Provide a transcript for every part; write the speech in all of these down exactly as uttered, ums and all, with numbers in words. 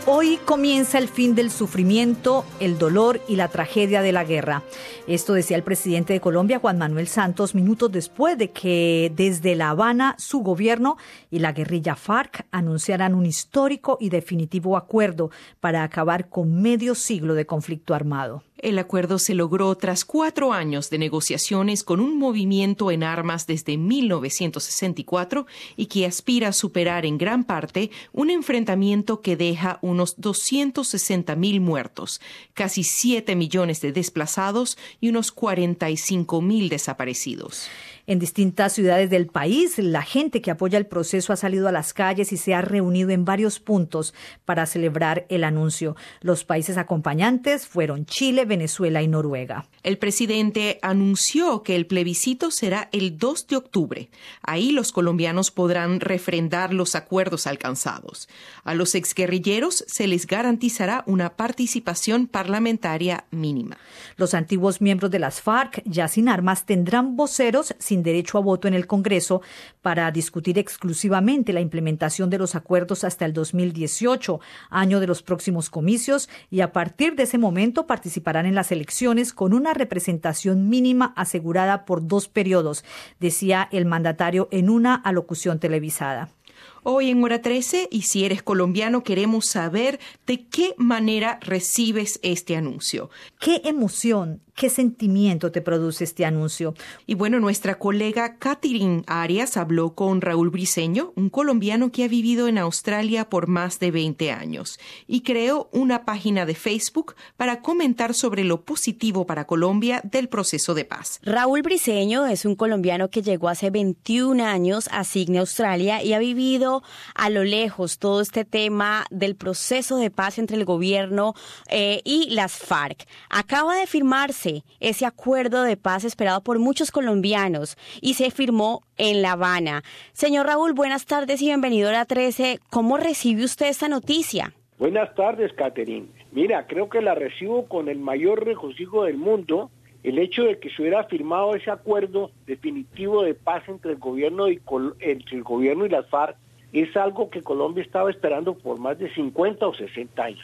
Hoy comienza el fin del sufrimiento, el dolor y la tragedia de la guerra. Esto decía el presidente de Colombia, Juan Manuel Santos, minutos después de que desde La Habana su gobierno y la guerrilla FARC anunciaran un histórico y definitivo acuerdo para acabar con medio siglo de conflicto armado. El acuerdo se logró tras cuatro años de negociaciones con un movimiento en armas desde mil novecientos sesenta y cuatro y que aspira a superar en gran parte un enfrentamiento que deja unos doscientos sesenta mil muertos, casi siete millones de desplazados y unos cuarenta y cinco mil desaparecidos. En distintas ciudades del país, la gente que apoya el proceso ha salido a las calles y se ha reunido en varios puntos para celebrar el anuncio. Los países acompañantes fueron Chile, Venezuela y Noruega. El presidente anunció que el plebiscito será el dos de octubre. Ahí los colombianos podrán refrendar los acuerdos alcanzados. A los exguerrilleros se les garantizará una participación parlamentaria mínima. Los antiguos miembros de las FARC, ya sin armas, tendrán voceros sin derecho a voto en el Congreso para discutir exclusivamente la implementación de los acuerdos hasta el dos mil dieciocho, año de los próximos comicios, y a partir de ese momento participarán en las elecciones con una representación mínima asegurada por dos periodos, decía el mandatario en una alocución televisada. Hoy en Hora trece, y si eres colombiano, queremos saber de qué manera recibes este anuncio. ¿Qué emoción, qué sentimiento te produce este anuncio? Y bueno, nuestra colega Catherine Arias habló con Raúl Briceño, un colombiano que ha vivido en Australia por más de veinte años, y creó una página de Facebook para comentar sobre lo positivo para Colombia del proceso de paz. Raúl Briceño es un colombiano que llegó hace veintiún años a Sydney, Australia, y ha vivido a lo lejos todo este tema del proceso de paz entre el gobierno eh, y las FARC. Acaba de firmarse ese acuerdo de paz esperado por muchos colombianos y se firmó en La Habana. Señor Raúl, buenas tardes y bienvenido a la trece. ¿Cómo recibe usted esta noticia? Buenas tardes, Catherine. Mira, creo que la recibo con el mayor regocijo del mundo. El hecho de que se hubiera firmado ese acuerdo definitivo de paz entre el gobierno y, entre el gobierno y las FARC es algo que Colombia estaba esperando por más de cincuenta o sesenta años.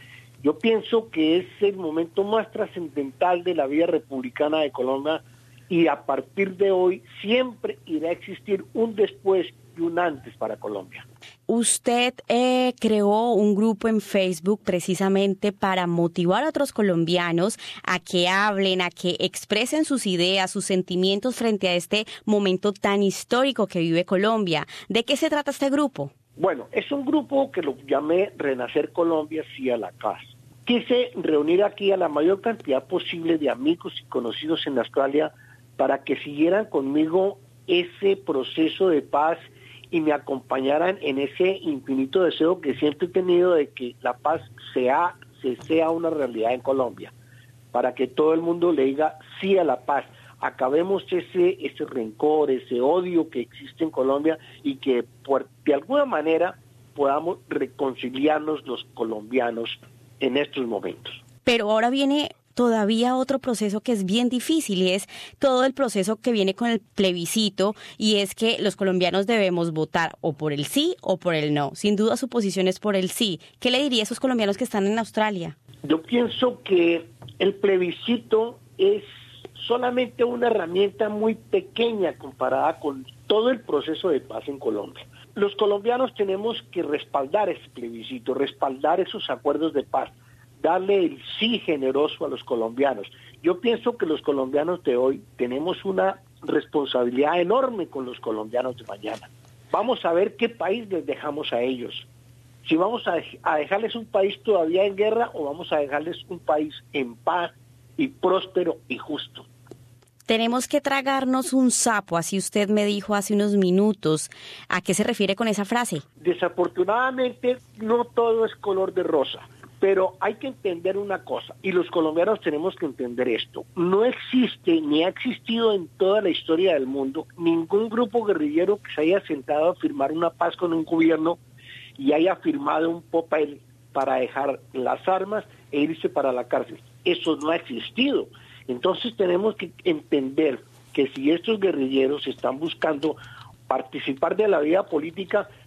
Yo pienso que es el momento más trascendental de la vida republicana de Colombia y a partir de hoy siempre irá a existir un después y un antes para Colombia. Usted eh, creó un grupo en Facebook precisamente para motivar a otros colombianos a que hablen, a que expresen sus ideas, sus sentimientos frente a este momento tan histórico que vive Colombia. ¿De qué se trata este grupo? Bueno, es un grupo que lo llamé Renacer Colombia, sí a la paz. Quise reunir aquí a la mayor cantidad posible de amigos y conocidos en Australia para que siguieran conmigo ese proceso de paz y me acompañaran en ese infinito deseo que siempre he tenido de que la paz sea, se sea una realidad en Colombia, para que todo el mundo le diga sí a la paz. Acabemos ese, ese rencor, ese odio que existe en Colombia y que por, de alguna manera podamos reconciliarnos los colombianos en estos momentos. Pero ahora viene todavía otro proceso que es bien difícil y es todo el proceso que viene con el plebiscito, y es que los colombianos debemos votar o por el sí o por el no. Sin duda su posición es por el sí. ¿Qué le diría a esos colombianos que están en Australia? Yo pienso que el plebiscito es solamente una herramienta muy pequeña comparada con todo el proceso de paz en Colombia. Los colombianos tenemos que respaldar ese plebiscito, respaldar esos acuerdos de paz, darle el sí generoso a los colombianos. Yo pienso que los colombianos de hoy tenemos una responsabilidad enorme con los colombianos de mañana. Vamos a ver qué país les dejamos a ellos. Si vamos a, a dejarles un país todavía en guerra o vamos a dejarles un país en paz y próspero y justo. Tenemos que tragarnos un sapo, así usted me dijo hace unos minutos. ¿A qué se refiere con esa frase? Desafortunadamente, no todo es color de rosa, pero hay que entender una cosa, y los colombianos tenemos que entender esto. No existe, ni ha existido en toda la historia del mundo, ningún grupo guerrillero que se haya sentado a firmar una paz con un gobierno y haya firmado un papel para dejar las armas e irse para la cárcel. Eso no ha existido. Entonces tenemos que entender que si estos guerrilleros están buscando participar de la vida política,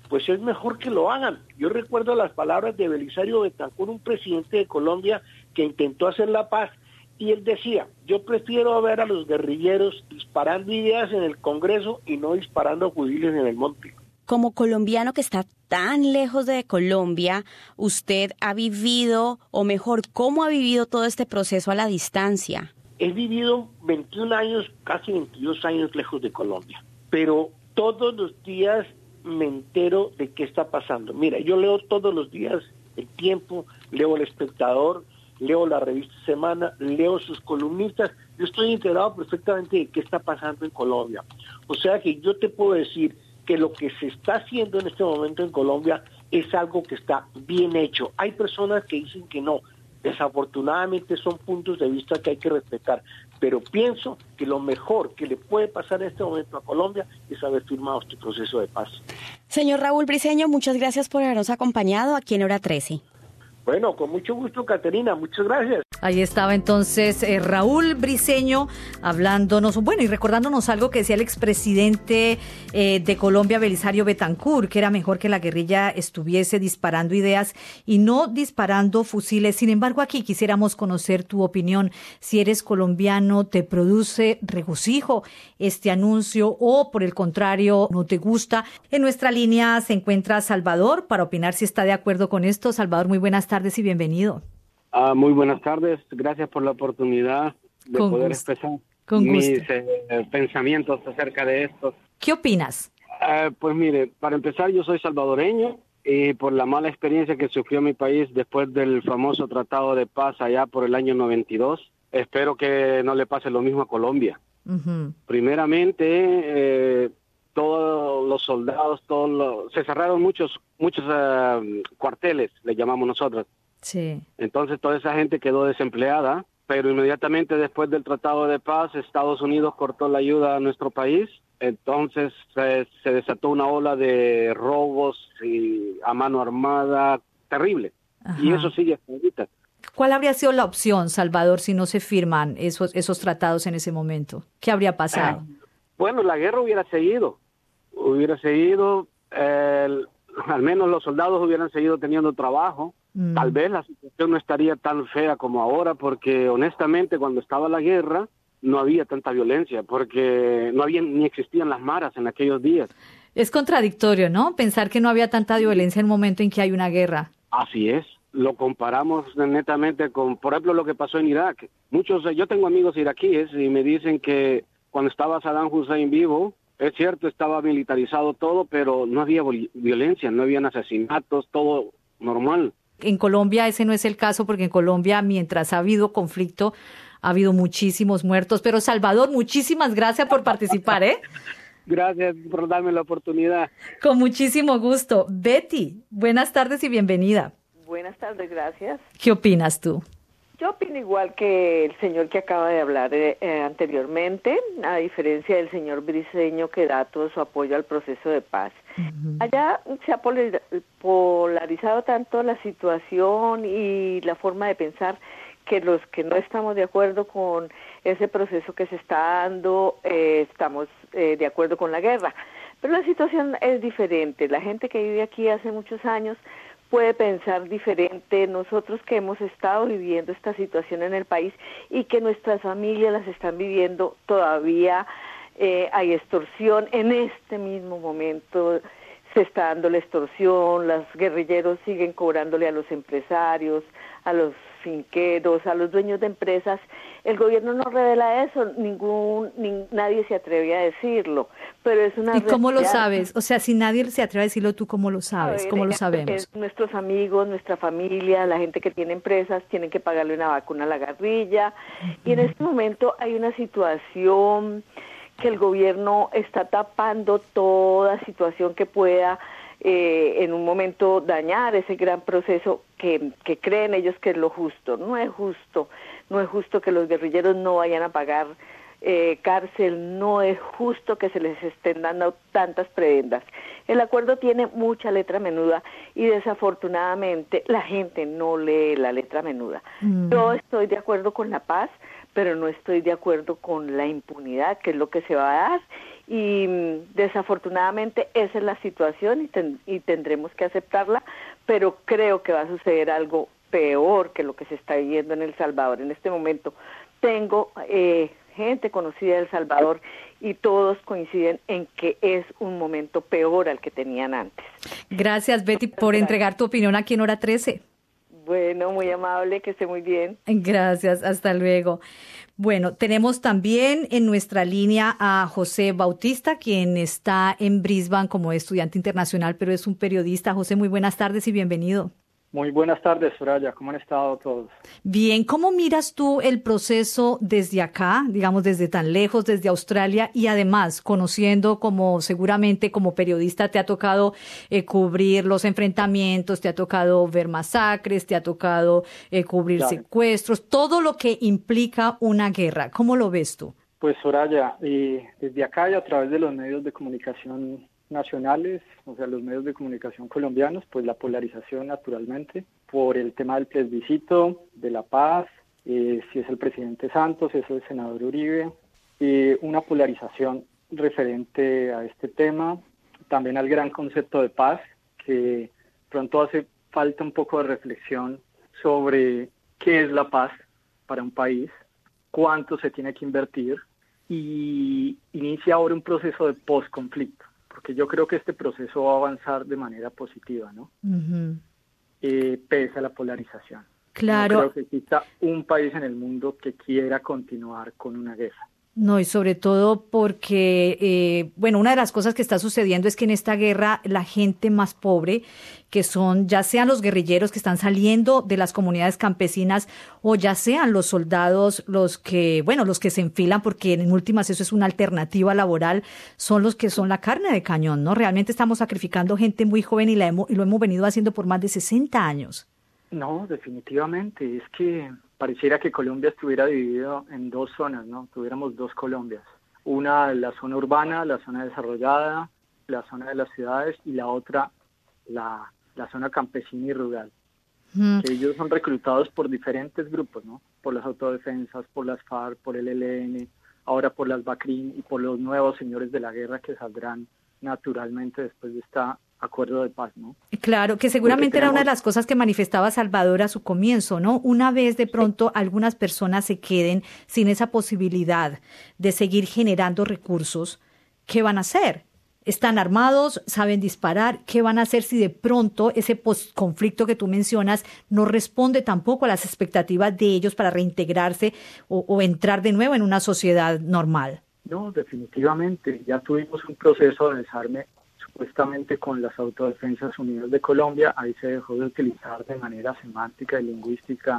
pues es mejor que lo hagan. Yo recuerdo las palabras de Belisario Betancur, un presidente de Colombia que intentó hacer la paz, y él decía, yo prefiero ver a los guerrilleros disparando ideas en el Congreso y no disparando fusiles en el monte. Como colombiano que está tan lejos de Colombia, usted ha vivido, o mejor, ¿cómo ha vivido todo este proceso a la distancia? He vivido veintiún años, casi veintidós años lejos de Colombia, pero todos los días me entero de qué está pasando. Mira, yo leo todos los días El Tiempo, leo El Espectador, leo la revista Semana, leo sus columnistas, yo estoy enterado perfectamente de qué está pasando en Colombia. O sea que yo te puedo decir que lo que se está haciendo en este momento en Colombia es algo que está bien hecho. Hay personas que dicen que no, desafortunadamente son puntos de vista que hay que respetar, pero pienso que lo mejor que le puede pasar en este momento a Colombia es haber firmado este proceso de paz. Señor Raúl Briceño, muchas gracias por habernos acompañado aquí en Hora trece. Bueno, con mucho gusto, Caterina, muchas gracias. Ahí estaba entonces eh, Raúl Briceño hablándonos, bueno, y recordándonos algo que decía el expresidente eh, de Colombia, Belisario Betancur, que era mejor que la guerrilla estuviese disparando ideas y no disparando fusiles. Sin embargo, aquí quisiéramos conocer tu opinión. Si eres colombiano, ¿te produce regocijo este anuncio o, por el contrario, no te gusta? En nuestra línea se encuentra Salvador para opinar si está de acuerdo con esto. Salvador, muy buenas tardes y bienvenido. Uh, muy buenas tardes, gracias por la oportunidad de Con poder gusto. expresar Con mis gusto. eh, pensamientos acerca de esto. ¿Qué opinas? Uh, pues mire, para empezar, yo soy salvadoreño y por la mala experiencia que sufrió mi país después del famoso Tratado de Paz allá por el año noventa y dos, espero que no le pase lo mismo a Colombia. Uh-huh. Primeramente, eh, todos los soldados, todos los, se cerraron muchos, muchos uh, cuarteles, le llamamos nosotros. Sí. Entonces toda esa gente quedó desempleada, pero inmediatamente después del Tratado de Paz, Estados Unidos cortó la ayuda a nuestro país, entonces se, se desató una ola de robos y a mano armada terrible. Ajá. Y eso sigue hasta ahorita. ¿Cuál habría sido la opción, Salvador, si no se firman esos, esos tratados en ese momento? ¿Qué habría pasado? Eh, bueno, la guerra hubiera seguido, hubiera seguido, eh, al menos los soldados hubieran seguido teniendo trabajo. Tal vez la situación no estaría tan fea como ahora, porque honestamente cuando estaba la guerra no había tanta violencia, porque no había ni existían las maras en aquellos días. Es contradictorio, ¿no? Pensar que no había tanta violencia en el momento en que hay una guerra. Así es. Lo comparamos netamente con, por ejemplo, lo que pasó en Irak. Muchos, yo tengo amigos iraquíes y me dicen que cuando estaba Saddam Hussein vivo, es cierto, estaba militarizado todo, pero no había violencia, no habían asesinatos, todo normal. En Colombia ese no es el caso, porque en Colombia, mientras ha habido conflicto, ha habido muchísimos muertos. Pero Salvador, muchísimas gracias por participar, ¿eh? Gracias por darme la oportunidad. Con muchísimo gusto. Betty, buenas tardes y bienvenida. Buenas tardes, gracias. ¿Qué opinas tú? Yo opino igual que el señor que acaba de hablar eh, eh, anteriormente, a diferencia del señor Briceño que da todo su apoyo al proceso de paz. Uh-huh. Allá se ha polarizado tanto la situación y la forma de pensar que los que no estamos de acuerdo con ese proceso que se está dando, eh, estamos eh, de acuerdo con la guerra. Pero la situación es diferente. La gente que vive aquí hace muchos años puede pensar diferente. Nosotros que hemos estado viviendo esta situación en el país y que nuestras familias las están viviendo todavía, eh, hay extorsión. En este mismo momento se está dando la extorsión, los guerrilleros siguen cobrándole a los empresarios, a los finqueros, a los dueños de empresas. El gobierno no revela eso, ningún ni, nadie se atreve a decirlo, pero es una ¿Y cómo realidad. Lo sabes? O sea, si nadie se atreve a decirlo, ¿tú cómo lo sabes? Ver, ¿Cómo lo sabemos? Es nuestros amigos, nuestra familia, la gente que tiene empresas, tienen que pagarle una vacuna a la guerrilla, uh-huh. Y en este momento hay una situación que el gobierno está tapando toda situación que pueda Eh, en un momento dañar ese gran proceso que, que creen ellos que es lo justo. No es justo, no es justo que los guerrilleros no vayan a pagar eh, cárcel, no es justo que se les estén dando tantas prebendas. El acuerdo tiene mucha letra menuda y desafortunadamente la gente no lee la letra menuda. Mm. Yo estoy de acuerdo con la paz, pero no estoy de acuerdo con la impunidad, que es lo que se va a dar, y desafortunadamente esa es la situación y, ten, y tendremos que aceptarla, pero creo que va a suceder algo peor que lo que se está viviendo en El Salvador en este momento. Tengo eh, gente conocida de El Salvador y todos coinciden en que es un momento peor al que tenían antes. Gracias, Betty, por Gracias. entregar tu opinión aquí en Hora trece. Bueno, muy amable, que esté muy bien. Gracias, hasta luego. Bueno, tenemos también en nuestra línea a José Bautista, quien está en Brisbane como estudiante internacional, pero es un periodista. José, muy buenas tardes y bienvenido. Muy buenas tardes, Soraya. ¿Cómo han estado todos? Bien, ¿cómo miras tú el proceso desde acá, digamos desde tan lejos, desde Australia, y además conociendo como seguramente como periodista te ha tocado eh, cubrir los enfrentamientos, te ha tocado ver masacres, te ha tocado eh, cubrir claro. secuestros, todo lo que implica una guerra? ¿Cómo lo ves tú? Pues Soraya, eh, desde acá y a través de los medios de comunicación nacionales, o sea, los medios de comunicación colombianos, pues la polarización naturalmente, por el tema del plebiscito, de la paz, eh, si es el presidente Santos, si es el senador Uribe, eh, una polarización referente a este tema, también al gran concepto de paz, que pronto hace falta un poco de reflexión sobre qué es la paz para un país, cuánto se tiene que invertir, y inicia ahora un proceso de posconflicto, porque yo creo que este proceso va a avanzar de manera positiva, ¿no? Uh-huh. Eh, pese a la polarización. Claro. No creo que exista un país en el mundo que quiera continuar con una guerra. No, y sobre todo porque, eh, bueno, una de las cosas que está sucediendo es que en esta guerra la gente más pobre, que son ya sean los guerrilleros que están saliendo de las comunidades campesinas o ya sean los soldados, los que, bueno, los que se enfilan, porque en últimas eso es una alternativa laboral, son los que son la carne de cañón, ¿no? Realmente estamos sacrificando gente muy joven y, la hemos, y lo hemos venido haciendo por más de sesenta años. No, definitivamente, es que pareciera que Colombia estuviera dividido en dos zonas, ¿no? Tuviéramos dos Colombias. Una, la zona urbana, la zona desarrollada, la zona de las ciudades, y la otra, la, la zona campesina y rural. Mm. Que ellos son reclutados por diferentes grupos, ¿no? Por las autodefensas, por las FARC, por el E L N, ahora por las BACRIM y por los nuevos señores de la guerra que saldrán naturalmente después de esta acuerdo de paz, ¿no? Claro, que seguramente tenemos... era una de las cosas que manifestaba Salvador a su comienzo, ¿no? Una vez de pronto sí. algunas personas se queden sin esa posibilidad de seguir generando recursos, ¿qué van a hacer? Están armados, saben disparar, ¿qué van a hacer si de pronto ese posconflicto que tú mencionas no responde tampoco a las expectativas de ellos para reintegrarse o, o entrar de nuevo en una sociedad normal? No, definitivamente. Ya tuvimos un proceso de desarme supuestamente con las Autodefensas Unidas de Colombia. Ahí se dejó de utilizar de manera semántica y lingüística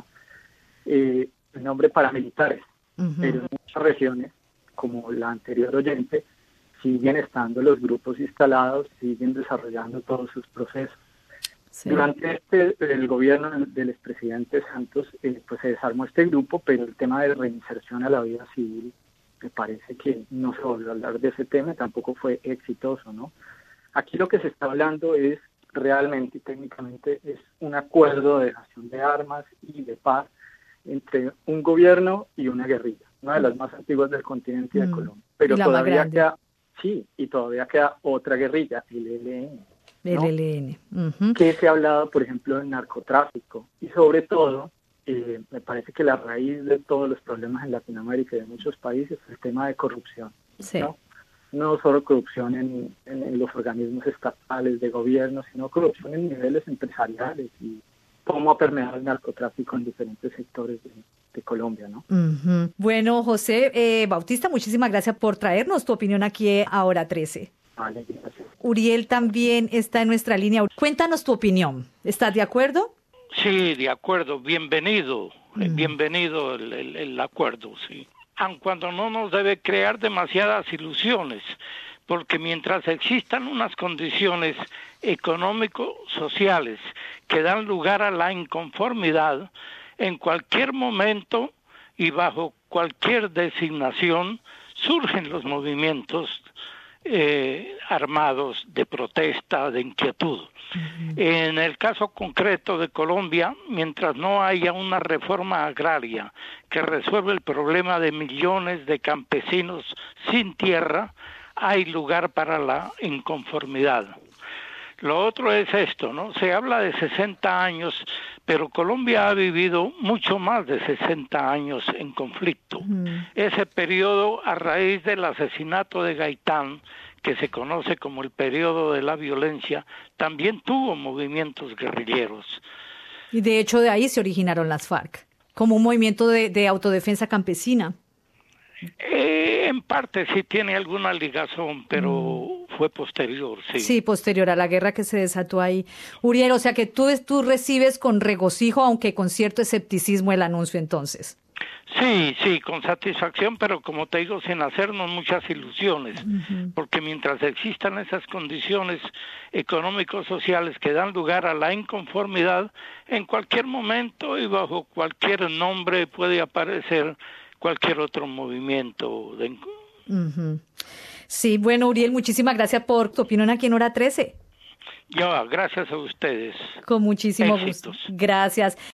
eh, el nombre paramilitares. Uh-huh. Pero en muchas regiones, como la anterior oyente, siguen estando los grupos instalados, siguen desarrollando todos sus procesos. Sí. Durante este, el gobierno del expresidente Santos, eh, pues se desarmó este grupo, pero el tema de reinserción a la vida civil, me parece que no se volvió a hablar de ese tema, tampoco fue exitoso, ¿no? Aquí lo que se está hablando es realmente y técnicamente es un acuerdo de dejación de armas y de paz entre un gobierno y una guerrilla, una de las más antiguas del continente mm. de Colombia. Pero todavía queda, sí, y todavía queda otra guerrilla, el E L N. ¿no? El E L N. Uh-huh. Que se ha hablado, por ejemplo, del narcotráfico. Y sobre todo, eh, me parece que la raíz de todos los problemas en Latinoamérica y de muchos países es el tema de corrupción. Sí. ¿no? No solo corrupción en, en, en los organismos estatales de gobierno, sino corrupción en niveles empresariales y cómo ha permeado el narcotráfico en diferentes sectores de, de Colombia, ¿no? Uh-huh. Bueno, José eh, Bautista, muchísimas gracias por traernos tu opinión aquí a Hora trece. Vale, gracias. Uriel también está en nuestra línea. Cuéntanos tu opinión. ¿Estás de acuerdo? Sí, de acuerdo. Bienvenido. Uh-huh. Bienvenido el, el, el acuerdo, sí. Aun cuando no nos debe crear demasiadas ilusiones, porque mientras existan unas condiciones económico-sociales que dan lugar a la inconformidad, en cualquier momento y bajo cualquier designación surgen los movimientos eh, armados de protesta, de inquietud. Uh-huh. En el caso concreto de Colombia, mientras no haya una reforma agraria que resuelva el problema de millones de campesinos sin tierra, hay lugar para la inconformidad. Lo otro es esto, ¿no? Se habla de sesenta años, pero Colombia ha vivido mucho más de sesenta años en conflicto. Mm. Ese periodo, a raíz del asesinato de Gaitán, que se conoce como el periodo de la violencia, también tuvo movimientos guerrilleros. Y de hecho de ahí se originaron las FARC, como un movimiento de, de autodefensa campesina. Eh, en parte sí tiene alguna ligazón, pero mm. fue posterior, sí. Sí, posterior a la guerra que se desató ahí. Uriel, o sea que tú, tú recibes con regocijo, aunque con cierto escepticismo, el anuncio entonces. Sí, sí, con satisfacción, pero como te digo, sin hacernos muchas ilusiones, uh-huh. porque mientras existan esas condiciones económicos sociales que dan lugar a la inconformidad, en cualquier momento y bajo cualquier nombre puede aparecer cualquier otro movimiento. De... Uh-huh. Sí, bueno, Uriel, muchísimas gracias por tu opinión aquí en Hora trece. Ya, gracias a ustedes. Con muchísimo Éxitos. gusto. Gracias.